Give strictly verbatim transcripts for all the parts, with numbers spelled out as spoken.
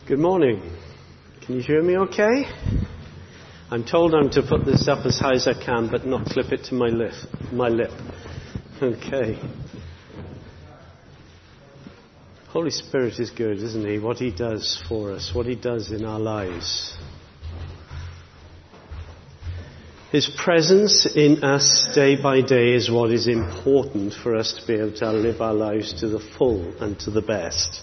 Good morning. Can you hear me okay? I'm told I'm to put this up as high as I can, but not clip it to my lip. My lip. Okay. Holy Spirit is good, isn't He? What He does for us, what He does in our lives. His presence in us day by day is what is important for us to be able to live our lives to the full and to the best.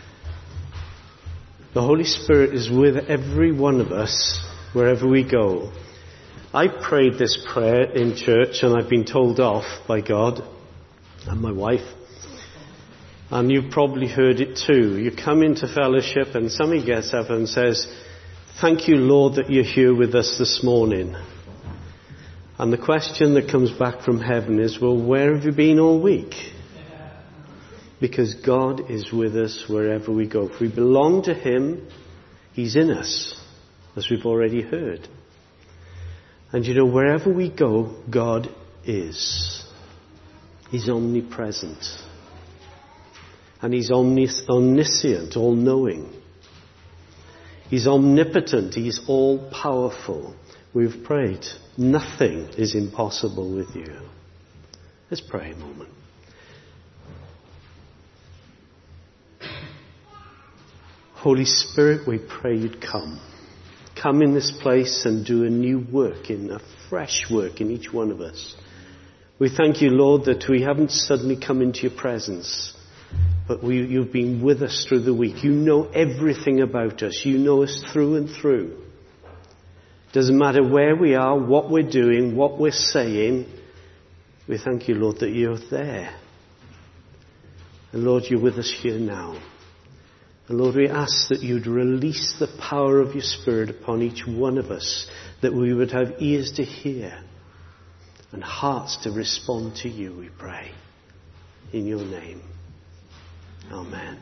The Holy Spirit is with every one of us wherever we go. I prayed this prayer in church and I've been told off by God and my wife. And you've probably heard it too. You come into fellowship and somebody gets up and says, "Thank you, Lord, that you're here with us this morning." And the question that comes back from heaven is, well, where have you been all week? Because God is with us wherever we go. If we belong to Him, He's in us, as we've already heard. And you know, wherever we go, God is. He's omnipresent. And He's omnis- omniscient, all-knowing. He's omnipotent. He's all-powerful. We've prayed. Nothing is impossible with you. Let's pray a moment. Holy Spirit, we pray you'd come. Come in this place and do a new work, in a fresh work in each one of us. We thank you, Lord, that we haven't suddenly come into your presence, but we, you've been with us through the week. You know everything about us. You know us through and through. Doesn't matter where we are, what we're doing, what we're saying. We thank you, Lord, that you're there. And Lord, you're with us here now. And Lord, we ask that you'd release the power of your Spirit upon each one of us, that we would have ears to hear and hearts to respond to you, we pray. In your name. Amen.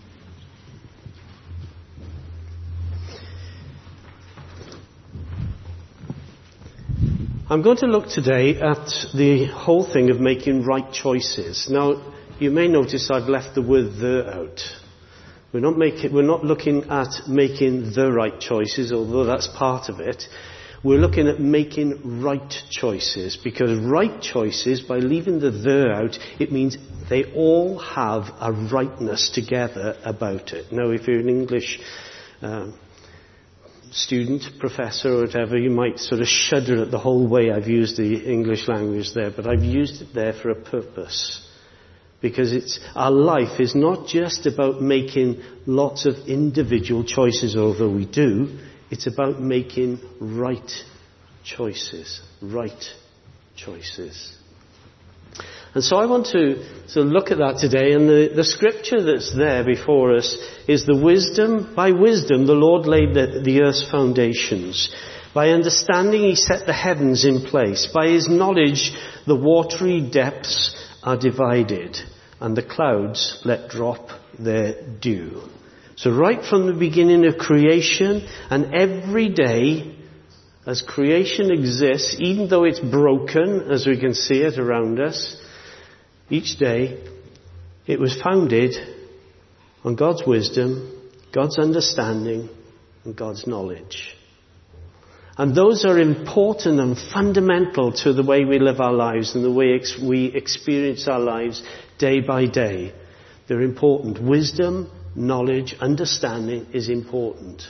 I'm going to look today at the whole thing of making right choices. Now, you may notice I've left the word "the" out. We're not making, we're not looking at making the right choices, although that's part of it. We're looking at making right choices, because right choices, by leaving the "the" out, it means they all have a rightness together about it. Now, if you're an English um, student, professor, or whatever, you might sort of shudder at the whole way I've used the English language there, but I've used it there for a purpose. Because it's, our life is not just about making lots of individual choices, although we do. It's about making right choices. Right choices. And so I want to, to look at that today. And the, the scripture that's there before us is the wisdom. By wisdom, the Lord laid the, the earth's foundations. By understanding, He set the heavens in place. By His knowledge, the watery depths are divided, and the clouds let drop their dew. So right from the beginning of creation, and every day as creation exists, even though it's broken, as we can see it around us, each day it was founded on God's wisdom, God's understanding, and God's knowledge. And those are important and fundamental to the way we live our lives and the way ex- we experience our lives day by day. They're important. Wisdom, knowledge, understanding is important.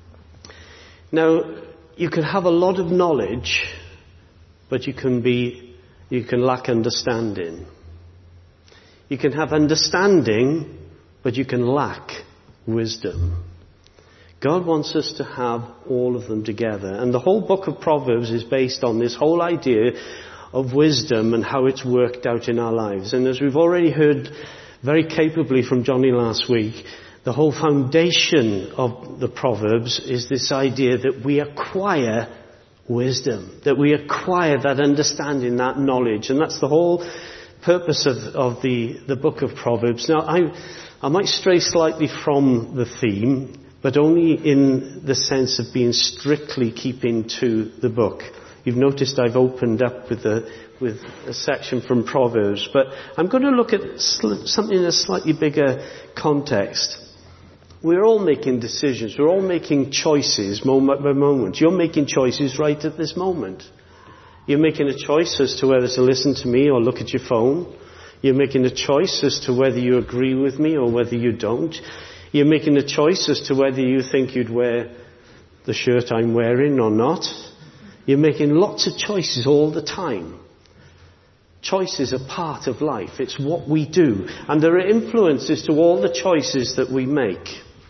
Now, you can have a lot of knowledge, but you can be, you can lack understanding. You can have understanding, but you can lack wisdom. God wants us to have all of them together. And the whole book of Proverbs is based on this whole idea of wisdom and how it's worked out in our lives. And as we've already heard very capably from Johnny last week, the whole foundation of the Proverbs is this idea that we acquire wisdom, that we acquire that understanding, that knowledge. And that's the whole purpose of, of the, the book of Proverbs. Now, I, I might stray slightly from the theme, but only in the sense of being strictly keeping to the book. You've noticed I've opened up with a, with a section from Proverbs, but I'm going to look at sl- something in a slightly bigger context. We're all making decisions. We're all making choices moment by moment. You're making choices right at this moment. You're making a choice as to whether to listen to me or look at your phone. You're making a choice as to whether you agree with me or whether you don't. You're making a choice as to whether you think you'd wear the shirt I'm wearing or not. You're making lots of choices all the time. Choices are part of life. It's what we do. And there are influences to all the choices that we make.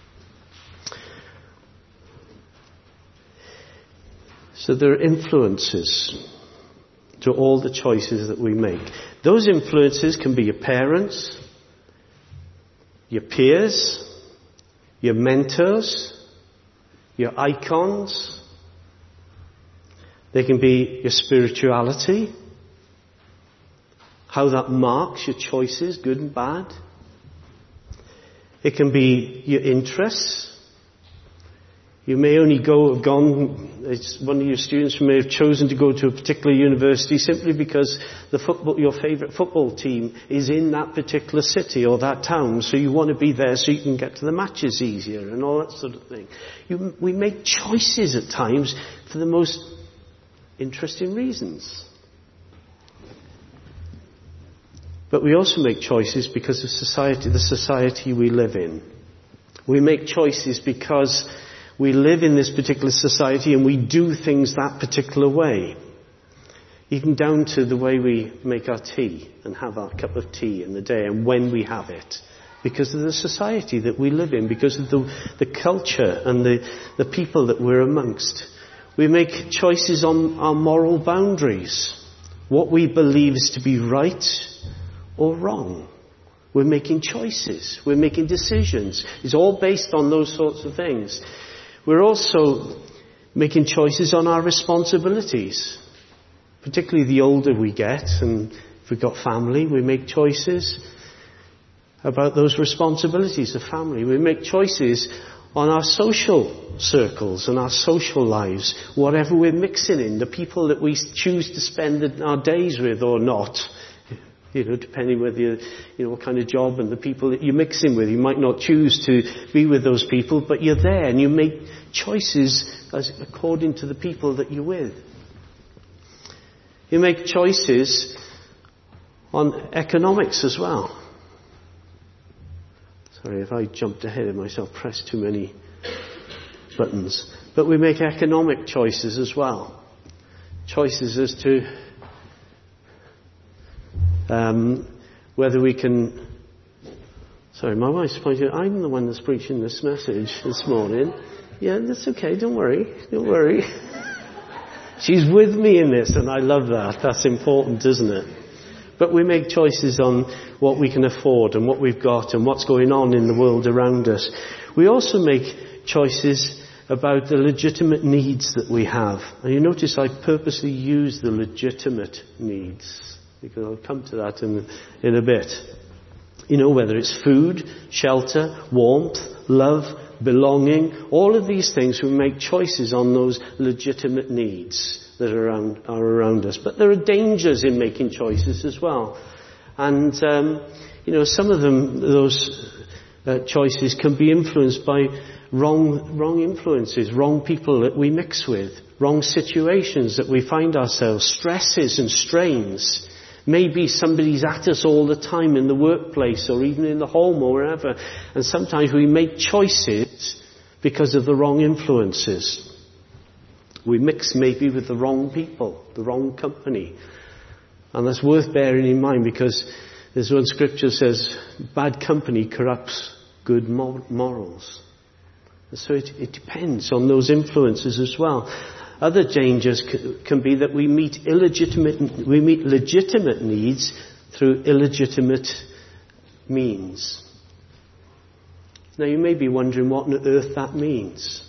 So there are influences to all the choices that we make. Those influences can be your parents, your peers, your mentors, your icons. They can be your spirituality, how that marks your choices, good and bad. It can be your interests. You may only go, have gone, it's one of your students may have chosen to go to a particular university simply because the football, your favourite football team is in that particular city or that town, so you want to be there so you can get to the matches easier and all that sort of thing. You, we make choices at times for the most interesting reasons. But we also make choices because of society, the society we live in. We make choices because we live in this particular society and we do things that particular way. Even down to the way we make our tea and have our cup of tea in the day and when we have it. Because of the society that we live in, because of the, the culture and the, the people that we're amongst. We make choices on our moral boundaries. What we believe is to be right or wrong. We're making choices. We're making decisions. It's all based on those sorts of things. We're also making choices on our responsibilities. Particularly the older we get, and if we've got family, we make choices about those responsibilities of family. We make choices on our social circles and our social lives, whatever we're mixing in, the people that we choose to spend our days with or not. You know, depending whether you, you know, what kind of job and the people that you're mixing with. You might not choose to be with those people, but you're there and you make choices as according to the people that you're with. You make choices on economics as well. Sorry if I jumped ahead of myself, pressed too many buttons. But we make economic choices as well. Choices as to Um, whether we can... Sorry, my wife's pointing out, I'm the one that's preaching this message this morning. Yeah, that's okay, don't worry, don't worry. She's with me in this, and I love that. That's important, isn't it? But we make choices on what we can afford and what we've got and what's going on in the world around us. We also make choices about the legitimate needs that we have. And you notice I purposely use the legitimate needs, because I'll come to that in, in a bit. You know, whether it's food, shelter, warmth, love, belonging, all of these things, we make choices on those legitimate needs that are around, are around us. But there are dangers in making choices as well. And, um, you know, some of them, those uh, choices can be influenced by wrong, wrong influences, wrong people that we mix with, wrong situations that we find ourselves, stresses and strains. Maybe somebody's at us all the time in the workplace or even in the home or wherever. And sometimes we make choices because of the wrong influences. We mix maybe with the wrong people, the wrong company. And that's worth bearing in mind, because there's one scripture says, bad company corrupts good morals. And so it, it depends on those influences as well. Other dangers c- can be that we meet illegitimate, we meet legitimate needs through illegitimate means. Now you may be wondering what on earth that means.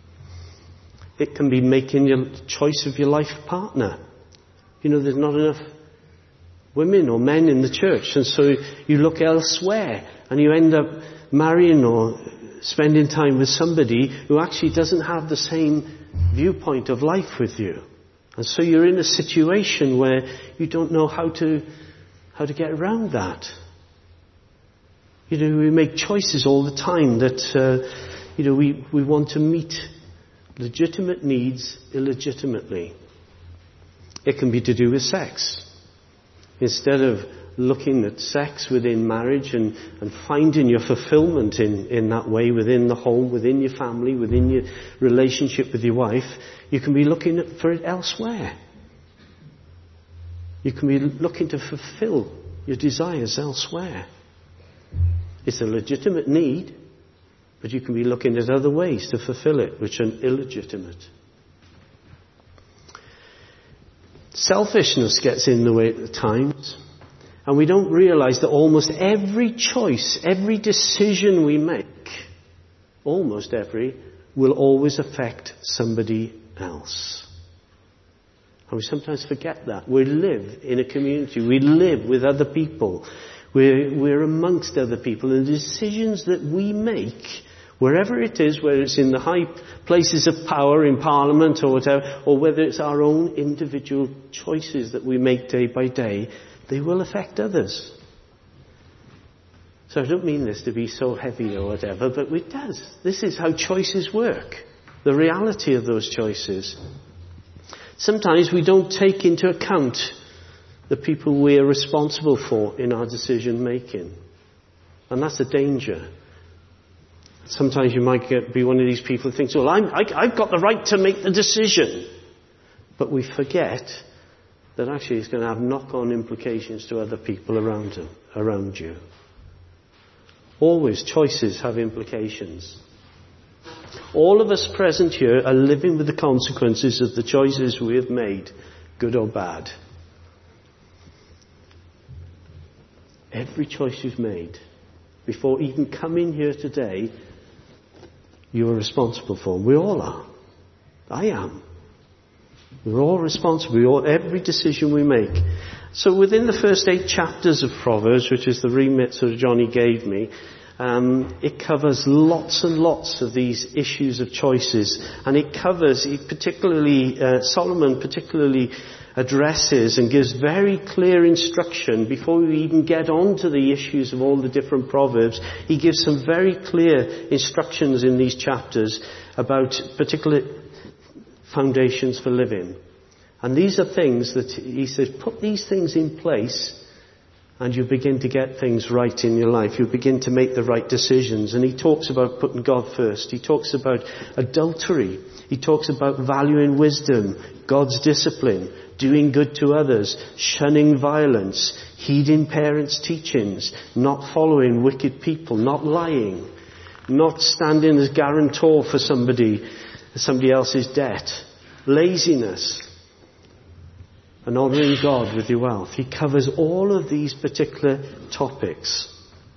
It can be making your choice of your life partner. You know, there's not enough women or men in the church, and so you look elsewhere and you end up marrying or spending time with somebody who actually doesn't have the same viewpoint of life with you. And so you're in a situation where you don't know how to how to get around that. You know, we make choices all the time that, uh, you know, we, we want to meet legitimate needs illegitimately. It can be to do with sex. Instead of looking at sex within marriage and, and finding your fulfillment in, in that way within the home, within your family, within your relationship with your wife, you can be looking at, for it elsewhere. You can be looking to fulfill your desires elsewhere. It's a legitimate need, but you can be looking at other ways to fulfill it, which are illegitimate. Selfishness gets in the way at times. And we don't realize that almost every choice, every decision we make, almost every, will always affect somebody else. And we sometimes forget that. We live in a community. We live with other people. We're, we're amongst other people. And the decisions that we make, wherever it is, whether it's in the high places of power in Parliament or whatever, or whether it's our own individual choices that we make day by day, they will affect others. So I don't mean this to be so heavy or whatever, but it does. This is how choices work. The reality of those choices. Sometimes we don't take into account the people we are responsible for in our decision making. And that's a danger. Sometimes you might get, be one of these people who thinks, well, I'm, I, I've got the right to make the decision. But we forget that actually it's going to have knock-on implications to other people around them, around you. Always, choices have implications. All of us present here are living with the consequences of the choices we have made, good or bad. Every choice you've made, before even coming here today, you are responsible for. We all are. I am. We're all responsible. We all, every decision we make. So within the first eight chapters of Proverbs, which is the remit sort of Johnny gave me, um, it covers lots and lots of these issues of choices. And it covers, it particularly, uh, Solomon particularly addresses and gives very clear instruction before we even get on to the issues of all the different Proverbs. He gives some very clear instructions in these chapters about particular foundations for living. And these are things that he says, put these things in place and you begin to get things right in your life. You begin to make the right decisions. And he talks about putting God first. He talks about adultery. He talks about valuing wisdom, God's discipline, doing good to others, shunning violence, heeding parents' teachings, not following wicked people, not lying, not standing as guarantor for somebody, somebody else's debt, laziness, and honouring God with your wealth. He covers all of these particular topics.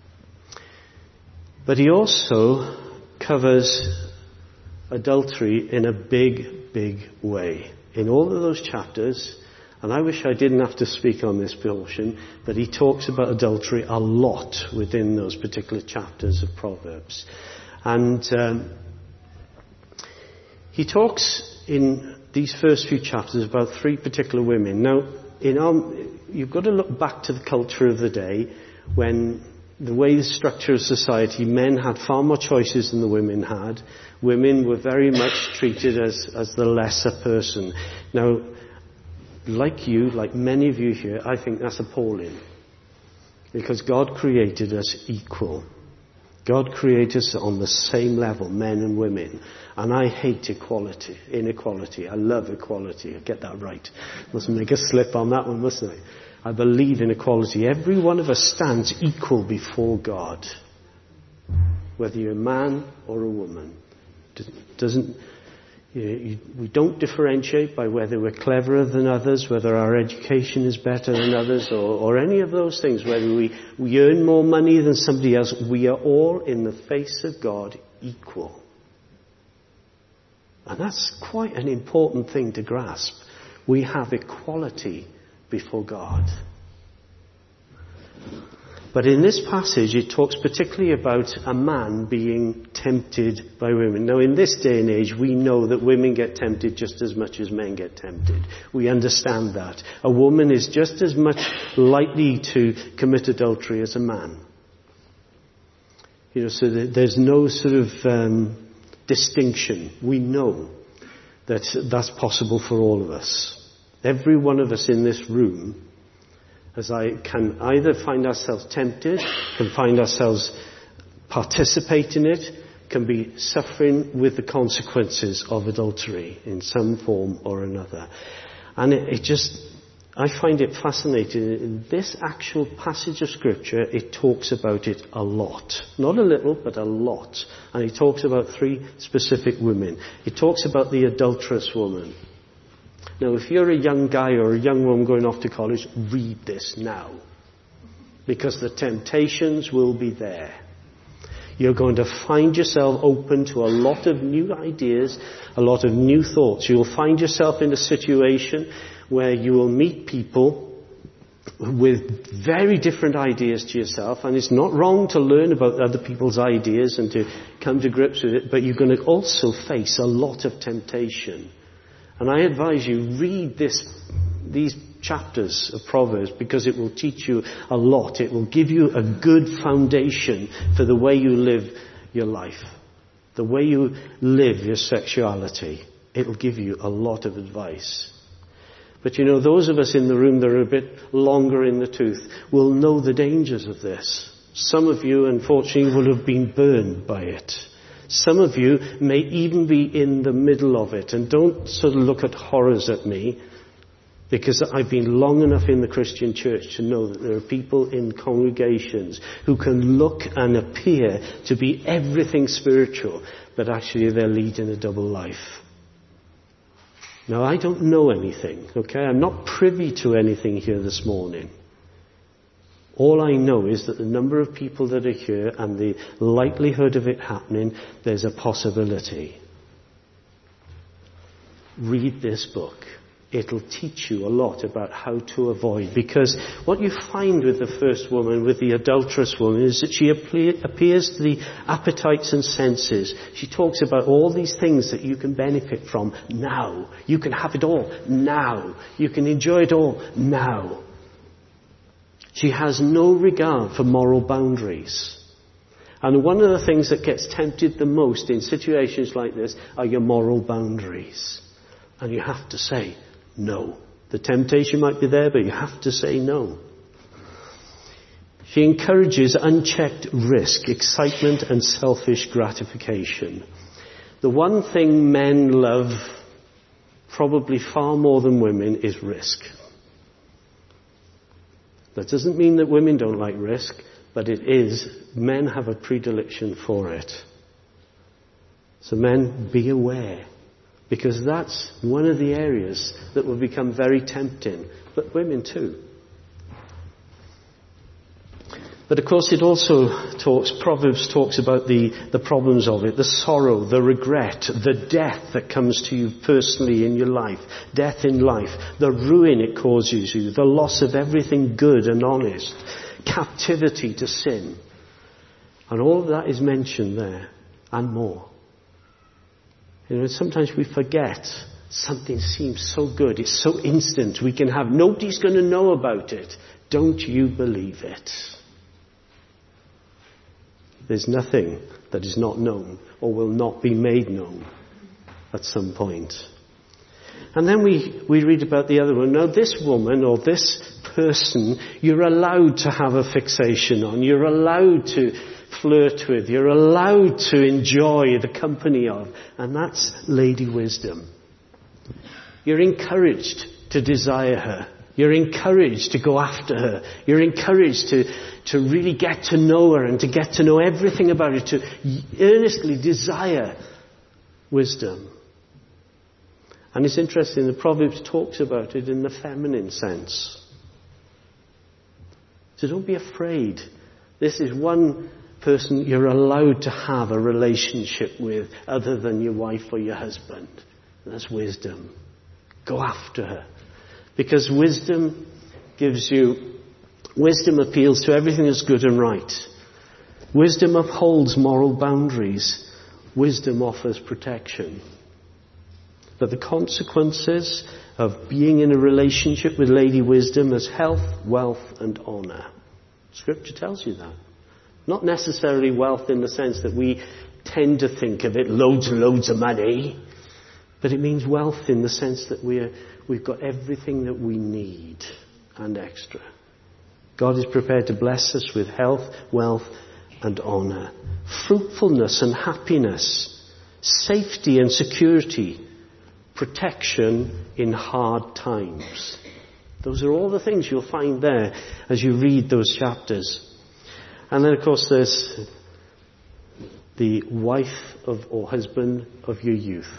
But he also covers adultery in a big, big way. In all of those chapters, and I wish I didn't have to speak on this portion, but he talks about adultery a lot within those particular chapters of Proverbs. And um, he talks in these first few chapters about three particular women. Now, in our, you've got to look back to the culture of the day when the way the structure of society, men had far more choices than the women had. Women were very much treated as, as the lesser person. Now, like you, like many of you here, I think that's appalling. Because God created us equal. God created us on the same level, men and women. And I hate equality, inequality. I love equality. I get that right. Mustn't make a slip on that one, mustn't I? I believe in equality. Every one of us stands equal before God. Whether you're a man or a woman. Doesn't, you know, you, we don't differentiate by whether we're cleverer than others, whether our education is better than others, or, or any of those things, whether we, we earn more money than somebody else. We are all, in the face of God, equal. And that's quite an important thing to grasp. We have equality before God. But in this passage, it talks particularly about a man being tempted by women. Now, in this day and age, we know that women get tempted just as much as men get tempted. We understand that. A woman is just as much likely to commit adultery as a man. You know, so that there's no sort of um, distinction. We know that that's possible for all of us. Every one of us in this room, as I can either find ourselves tempted, can find ourselves participate in it, can be suffering with the consequences of adultery in some form or another. And it, it just, I find it fascinating. In this actual passage of Scripture, it talks about it a lot. Not a little, but a lot. And it talks about three specific women. It talks about the adulterous woman. Now, if you're a young guy or a young woman going off to college, read this now. Because the temptations will be there. You're going to find yourself open to a lot of new ideas, a lot of new thoughts. You'll find yourself in a situation where you will meet people with very different ideas to yourself. And it's not wrong to learn about other people's ideas and to come to grips with it, but you're going to also face a lot of temptation. And I advise you, read this, these chapters of Proverbs, because it will teach you a lot. It will give you a good foundation for the way you live your life, the way you live your sexuality. It will give you a lot of advice. But you know, those of us in the room that are a bit longer in the tooth will know the dangers of this. Some of you, unfortunately, will have been burned by it. Some of you may even be in the middle of it. And don't sort of look at horrors at me, because I've been long enough in the Christian church to know that there are people in congregations who can look and appear to be everything spiritual, but actually they're leading a double life. Now, I don't know anything, okay? I'm not privy to anything here this morning. All I know is that the number of people that are here and the likelihood of it happening, there's a possibility. Read this book. It'll teach you a lot about how to avoid. Because what you find with the first woman, with the adulterous woman, is that she appears to the appetites and senses. She talks about all these things that you can benefit from now. You can have it all now. You can enjoy it all now. She has no regard for moral boundaries. And one of the things that gets tempted the most in situations like this are your moral boundaries. And you have to say no. The temptation might be there, but you have to say no. She encourages unchecked risk, excitement, and selfish gratification. The one thing men love, probably far more than women, is risk. That doesn't mean that women don't like risk, but it is, men have a predilection for it. So men, be aware. Because that's one of the areas that will become very tempting. But women too. But of course it also talks, Proverbs talks about the, the problems of it. The sorrow, the regret, the death that comes to you personally in your life. Death in life. The ruin it causes you. The loss of everything good and honest. Captivity to sin. And all of that is mentioned there. And more. You know, sometimes we forget. Something seems so good. It's so instant. We can have, nobody's going to know about it. Don't you believe it? There's nothing that is not known or will not be made known at some point. And then we, we read about the other one. Now this woman or this person, you're allowed to have a fixation on. You're allowed to flirt with. You're allowed to enjoy the company of. And that's Lady Wisdom. You're encouraged to desire her. You're encouraged to go after her. You're encouraged to, to really get to know her and to get to know everything about her, to earnestly desire wisdom. And it's interesting, the Proverbs talks about it in the feminine sense. So don't be afraid. This is one person you're allowed to have a relationship with other than your wife or your husband. And that's wisdom. Go after her. Because wisdom gives you, wisdom appeals to everything that's good and right. Wisdom upholds moral boundaries. Wisdom offers protection. But the consequences of being in a relationship with Lady Wisdom is health, wealth and honour. Scripture tells you that. Not necessarily wealth in the sense that we tend to think of it, loads and loads of money. But it means wealth in the sense that we're, we've got everything that we need and extra. God is prepared to bless us with health, wealth, and honour. Fruitfulness and happiness. Safety and security. Protection in hard times. Those are all the things you'll find there as you read those chapters. And then of course there's the wife of or husband of your youth.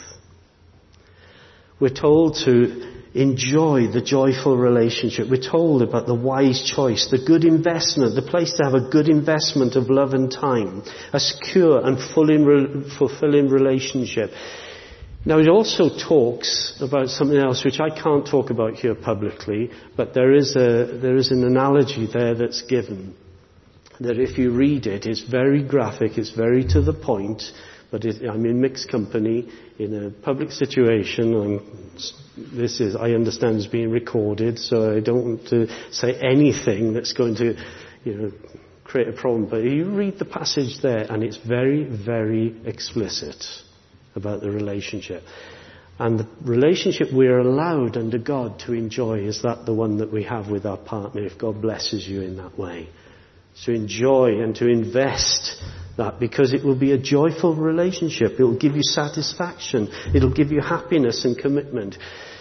We're told to enjoy the joyful relationship. We're told about the wise choice, the good investment, the place to have a good investment of love and time, a secure and fulfilling relationship. Now it also talks about something else which I can't talk about here publicly, but there is a there is an analogy there that's given. That if you read it, it's very graphic, it's very to the point, but it, I'm in mixed company, in a public situation, and this is, I understand, is being recorded, so I don't want to say anything that's going to, you know, create a problem. But you read the passage there, and it's very, very explicit about the relationship. And the relationship we're allowed under God to enjoy is that the one that we have with our partner, if God blesses you in that way. To enjoy and to invest that, because it will be a joyful relationship. It will give you satisfaction. It will give you happiness and commitment.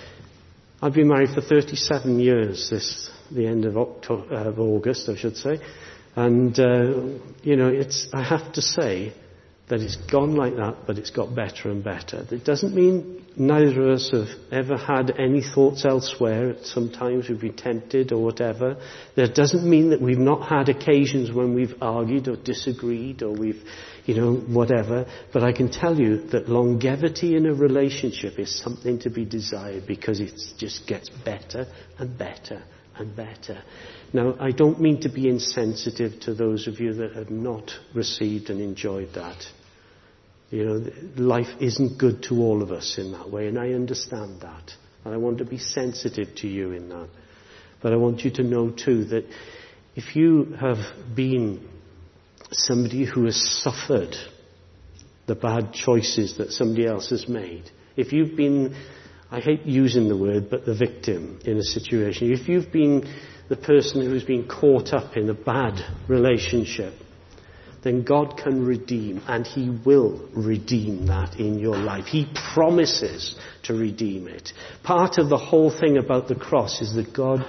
I've been married for thirty-seven years, this the end of, October, uh, of August, I should say. And, uh, you know, it's, I have to say that it's gone like that, but it's got better and better. It doesn't mean neither of us have ever had any thoughts elsewhere. Sometimes we've been tempted or whatever. That doesn't mean that we've not had occasions when we've argued or disagreed or we've, you know, whatever. But I can tell you that longevity in a relationship is something to be desired, because it just gets better and better and better. Now, I don't mean to be insensitive to those of you that have not received and enjoyed that. You know, life isn't good to all of us in that way, and I understand that. And I want to be sensitive to you in that. But I want you to know too that if you have been somebody who has suffered the bad choices that somebody else has made, if you've been, I hate using the word, but the victim in a situation, if you've been the person who's been caught up in a bad relationship, then God can redeem, and He will redeem that in your life. He promises to redeem it. Part of the whole thing about the cross is that God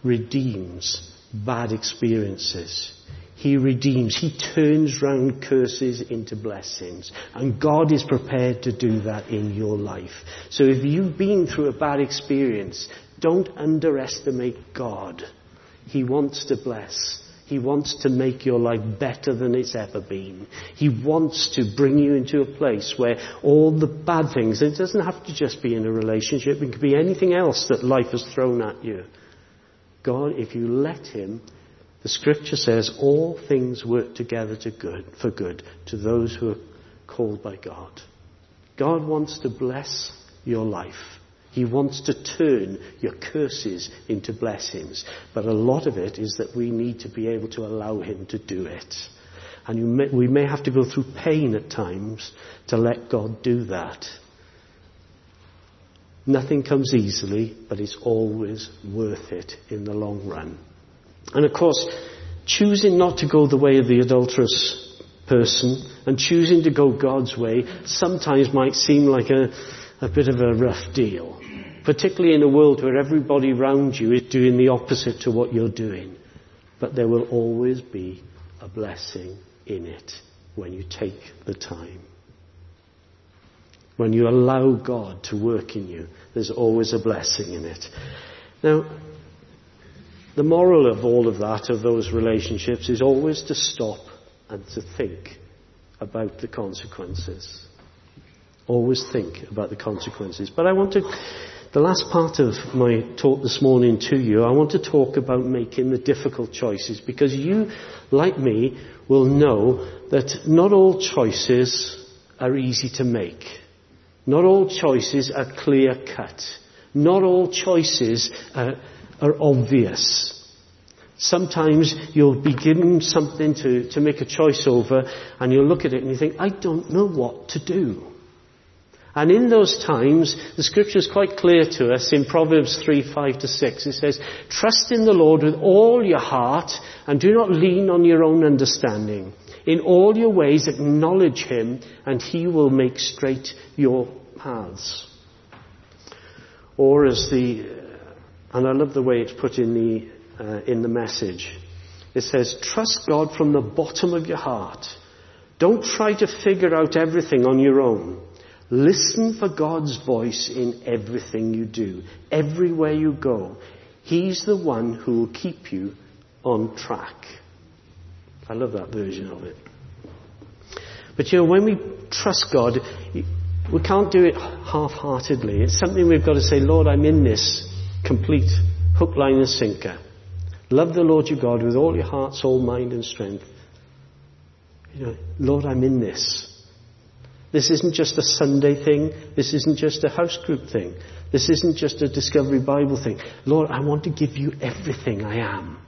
redeems bad experiences. He redeems. He turns round curses into blessings. And God is prepared to do that in your life. So if you've been through a bad experience, don't underestimate God. He wants to bless. He wants to make your life better than it's ever been. He wants to bring you into a place where all the bad things, it doesn't have to just be in a relationship, it could be anything else that life has thrown at you. God, if you let Him, the scripture says all things work together to good, for good to those who are called by God. God wants to bless your life. He wants to turn your curses into blessings. But a lot of it is that we need to be able to allow Him to do it. And you may, we may have to go through pain at times to let God do that. Nothing comes easily, but it's always worth it in the long run. And of course, choosing not to go the way of the adulterous person and choosing to go God's way sometimes might seem like a a bit of a rough deal, particularly in a world where everybody around you is doing the opposite to what you're doing. But there will always be a blessing in it when you take the time. When you allow God to work in you, there's always a blessing in it. Now, the moral of all of that, of those relationships, is always to stop and to think about the consequences. Always think about the consequences. But I want to, the last part of my talk this morning to you, I want to talk about making the difficult choices, because you, like me, will know that not all choices are easy to make. Not all choices are clear cut. Not all choices are, are obvious. Sometimes you'll be given something to, to make a choice over, and you'll look at it and you think, I don't know what to do. And in those times, the scripture is quite clear to us in Proverbs three, five to six. It says, trust in the Lord with all your heart and do not lean on your own understanding. In all your ways acknowledge him and he will make straight your paths. Or as the, and I love the way it's put in the, uh, in the Message. It says, trust God from the bottom of your heart. Don't try to figure out everything on your own. Listen for God's voice in everything you do, everywhere you go. He's the one who will keep you on track. I love that version of it. But you know, when we trust God, we can't do it half-heartedly. It's something we've got to say, Lord, I'm in this complete hook, line and sinker. Love the Lord your God with all your heart, soul, mind and strength. You know, Lord, I'm in this. This isn't just a Sunday thing. This isn't just a house group thing. This isn't just a Discovery Bible thing. Lord, I want to give you everything I am.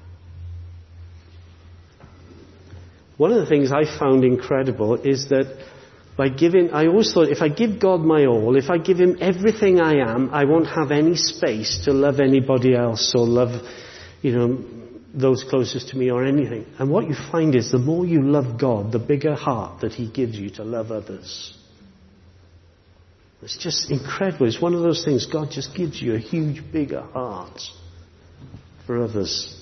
One of the things I found incredible is that by giving, I always thought if I give God my all, if I give him everything I am, I won't have any space to love anybody else or love, you know, those closest to me or anything. And what you find is the more you love God, the bigger heart that he gives you to love others. It's just incredible. It's one of those things, God just gives you a huge, bigger heart for others.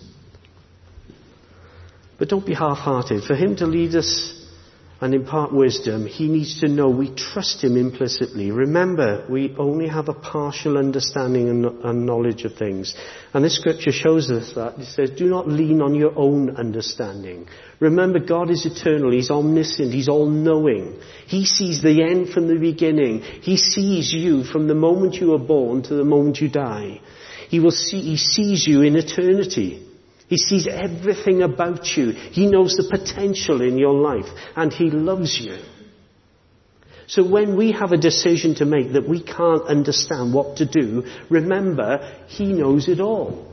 But don't be half-hearted. For him to lead us and impart wisdom, he needs to know we trust him implicitly. Remember, we only have a partial understanding and, and knowledge of things. And this scripture shows us that. It says, do not lean on your own understanding. Remember, God is eternal. He's omniscient. He's all-knowing. He sees the end from the beginning. He sees you from the moment you are born to the moment you die. He will see, he sees you in eternity. He sees everything about you. He knows the potential in your life. And he loves you. So when we have a decision to make that we can't understand what to do, remember, he knows it all.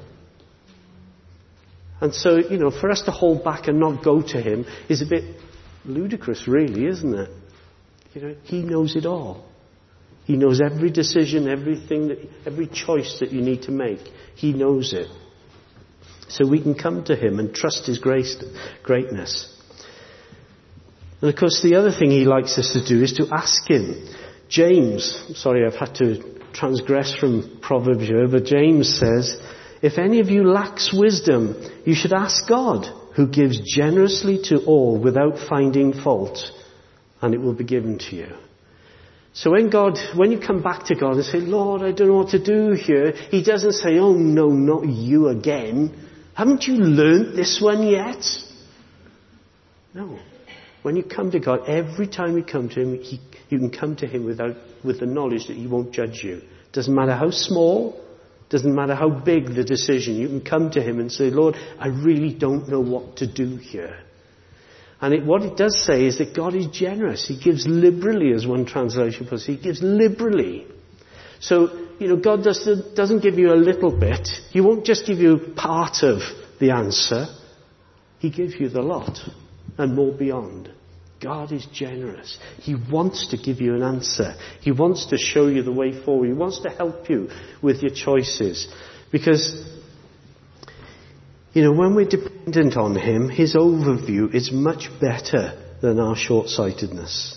And so, you know, for us to hold back and not go to him is a bit ludicrous, really, isn't it? You know, he knows it all. He knows every decision, everything, that, every choice that you need to make. He knows it. So we can come to him and trust his grace, greatness. And of course the other thing he likes us to do is to ask him. James, sorry I've had to transgress from Proverbs here, but James says, if any of you lacks wisdom, you should ask God, who gives generously to all without finding fault, and it will be given to you. So when God, when you come back to God and say, Lord, I don't know what to do here, he doesn't say, oh no, not you again. Haven't you learnt this one yet? No. When you come to God, every time you come to him, he, you can come to him without, with the knowledge that he won't judge you. Doesn't matter how small, doesn't matter how big the decision, you can come to him and say, Lord, I really don't know what to do here. And it, what it does say is that God is generous. He gives liberally, as one translation puts it. He gives liberally. So, you know, God does, doesn't give you a little bit. He won't just give you part of the answer. He gives you the lot and more beyond. God is generous. He wants to give you an answer. He wants to show you the way forward. He wants to help you with your choices. Because, you know, when we're dependent on him, his overview is much better than our short-sightedness.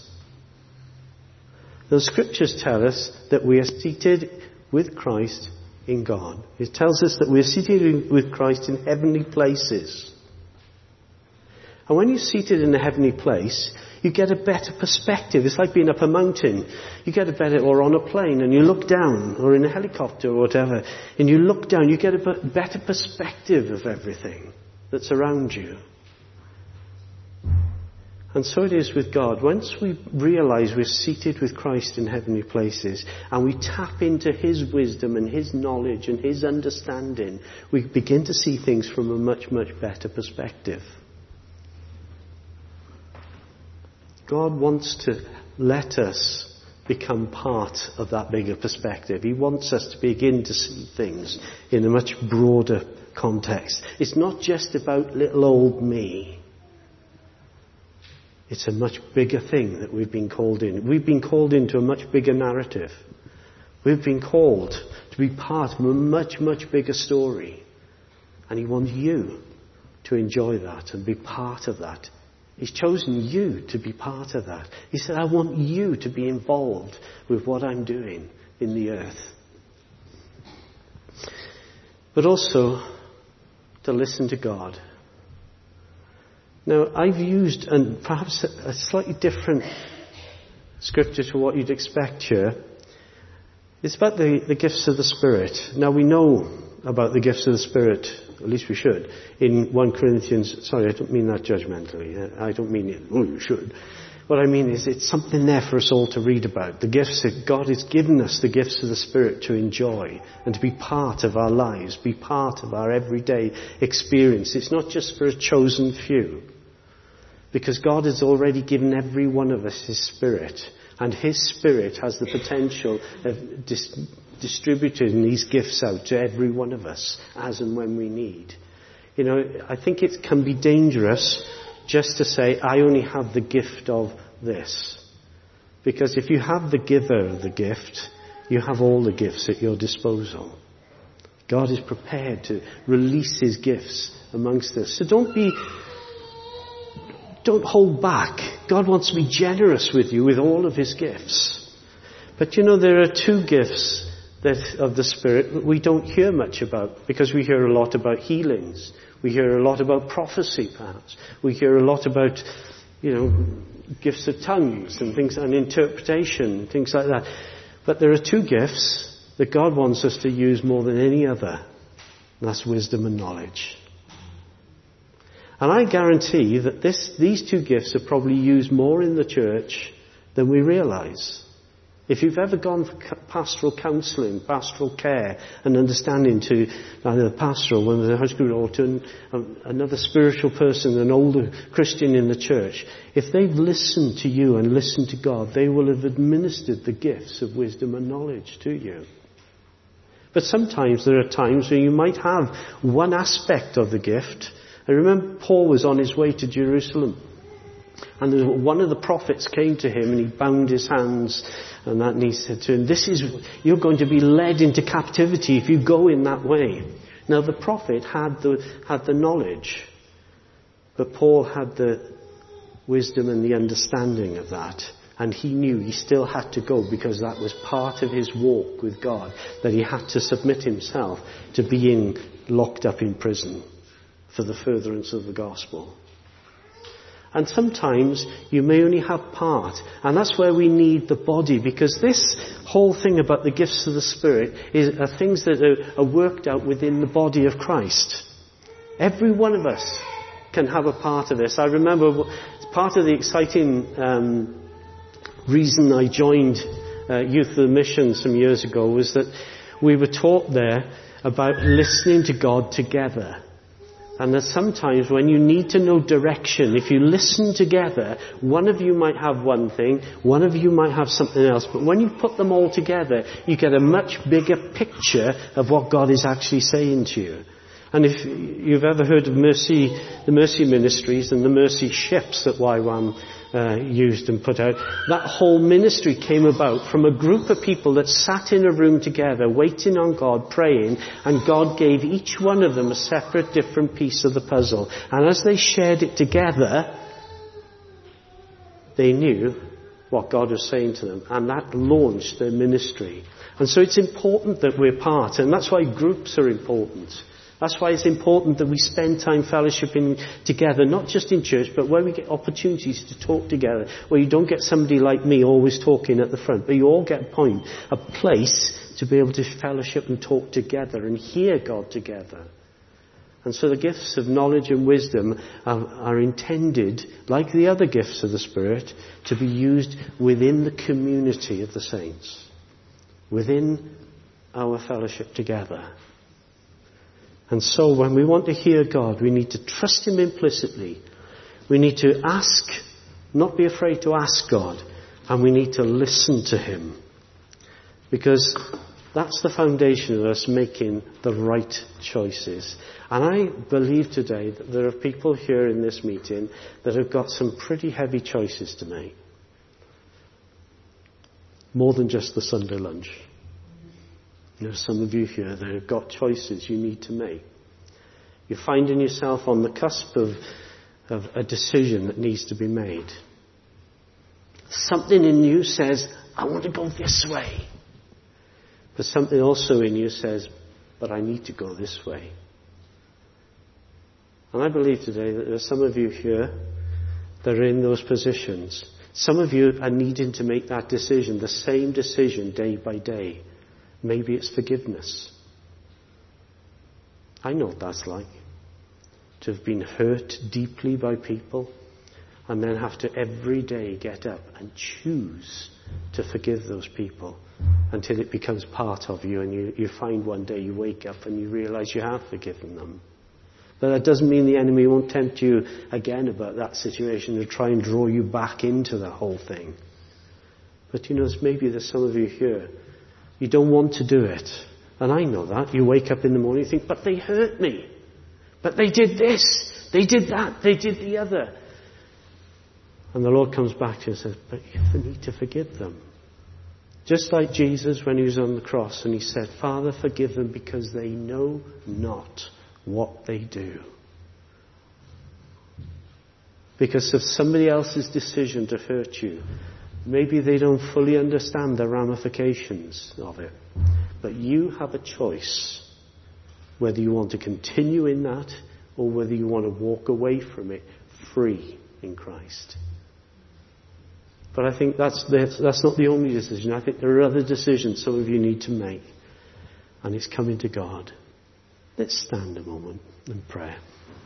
The scriptures tell us that we are seated with Christ in God. It tells us that we are seated with Christ in heavenly places. And when you're seated in a heavenly place, you get a better perspective. It's like being up a mountain. You get a better, or on a plane, and you look down, or in a helicopter or whatever, and you look down, you get a better perspective of everything that's around you. And so it is with God. Once we realize we're seated with Christ in heavenly places and we tap into his wisdom and his knowledge and his understanding, we begin to see things from a much, much better perspective. God wants to let us become part of that bigger perspective. He wants us to begin to see things in a much broader context. It's not just about little old me. It's a much bigger thing that we've been called in. We've been called into a much bigger narrative. We've been called to be part of a much, much bigger story. And he wants you to enjoy that and be part of that. He's chosen you to be part of that. He said, I want you to be involved with what I'm doing in the earth. But also to listen to God. Now, I've used, and perhaps a slightly different scripture to what you'd expect here. It's about the, the gifts of the Spirit. Now, we know about the gifts of the Spirit, at least we should, in First Corinthians. Sorry, I don't mean that judgmentally. I don't mean it, oh, you should. What I mean is it's something there for us all to read about. The gifts that God has given us, the gifts of the Spirit to enjoy and to be part of our lives, be part of our everyday experience. It's not just for a chosen few. Because God has already given every one of us His Spirit. And His Spirit has the potential of dis- distributing these gifts out to every one of us as and when we need. You know, I think it can be dangerous just to say, I only have the gift of this. Because if you have the giver of the gift, you have all the gifts at your disposal. God is prepared to release His gifts amongst us. So don't be, don't hold back. God wants to be generous with you with all of His gifts. But you know, there are two gifts that of the Spirit that we don't hear much about, because we hear a lot about healings. We hear a lot about prophecy, perhaps. We hear a lot about, you know, gifts of tongues and things, and interpretation, things like that. But there are two gifts that God wants us to use more than any other. And that's wisdom and knowledge. And I guarantee that this, these two gifts are probably used more in the church than we realise. If you've ever gone for pastoral counselling, pastoral care and understanding to either the pastoral, one of the husband, or to another spiritual person, an older Christian in the church, if they've listened to you and listened to God, they will have administered the gifts of wisdom and knowledge to you. But sometimes there are times where you might have one aspect of the gift. I remember Paul was on his way to Jerusalem. And one of the prophets came to him and he bound his hands and that, and he said to him, this is, you're going to be led into captivity if you go in that way. Now the prophet had the, had the knowledge, but Paul had the wisdom and the understanding of that. And he knew he still had to go because that was part of his walk with God, that he had to submit himself to being locked up in prison for the furtherance of the gospel. And sometimes you may only have part. And that's where we need the body. Because this whole thing about the gifts of the Spirit is, are things that are, are worked out within the body of Christ. Every one of us can have a part of this. I remember part of the exciting um, reason I joined uh, Youth of the Mission some years ago was that we were taught there about listening to God together. And that sometimes when you need to know direction, if you listen together, one of you might have one thing, one of you might have something else. But when you put them all together, you get a much bigger picture of what God is actually saying to you. And if you've ever heard of Mercy, the Mercy Ministries and the Mercy Ships that Y WAM uh, used and put out, that whole ministry came about from a group of people that sat in a room together, waiting on God, praying, and God gave each one of them a separate, different piece of the puzzle. And as they shared it together, they knew what God was saying to them, and that launched their ministry. And so it's important that we're part, and that's why groups are important. That's why it's important that we spend time fellowshipping together, not just in church, but where we get opportunities to talk together, where you don't get somebody like me always talking at the front, but you all get a point, a place to be able to fellowship and talk together and hear God together. And so the gifts of knowledge and wisdom are, are intended, like the other gifts of the Spirit, to be used within the community of the saints, within our fellowship together. And so when we want to hear God, we need to trust Him implicitly. We need to ask, not be afraid to ask God. And we need to listen to Him. Because That's the foundation of us making the right choices. And I believe today that there are people here in this meeting that have got some pretty heavy choices to make. More than just the Sunday lunch. There are some of you here that have got choices you need to make. You're finding yourself on the cusp of, of a decision that needs to be made. Something in you says, I want to go this way. But something also in you says, but I need to go this way. And I believe today that there are some of you here that are in those positions. Some of you are needing to make that decision, the same decision day by day. Maybe it's forgiveness. I know what that's like. To have been hurt deeply by people and then have to every day get up and choose to forgive those people until it becomes part of you, and you, you find one day you wake up and you realize you have forgiven them. But that doesn't mean the enemy won't tempt you again about that situation to try and draw you back into the whole thing. But you know, maybe there's some of you here, you don't want to do it. And I know that. You wake up in the morning and think, but they hurt me. But they did this. They did that. They did the other. And the Lord comes back to you and says, but you need to forgive them. Just like Jesus when he was on the cross and he said, Father, forgive them because they know not what they do. Because of somebody else's decision to hurt you, maybe they don't fully understand the ramifications of it. But you have a choice whether you want to continue in that or whether you want to walk away from it free in Christ. But I think that's, that's not the only decision. I think there are other decisions some of you need to make. And it's coming to God. Let's stand a moment and pray.